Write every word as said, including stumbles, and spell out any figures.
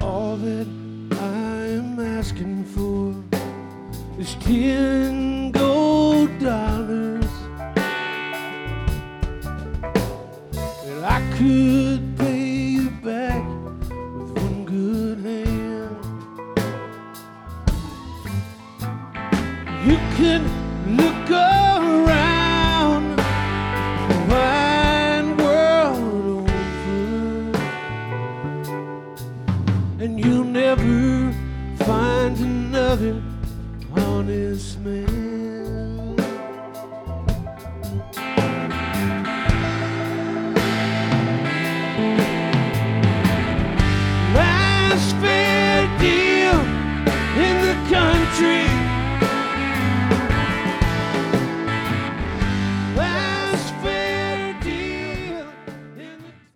All that I am asking for is ten gold dollars. And I could pay you back with one good hand. You can look around the wide world over, and you'll never find another honest man.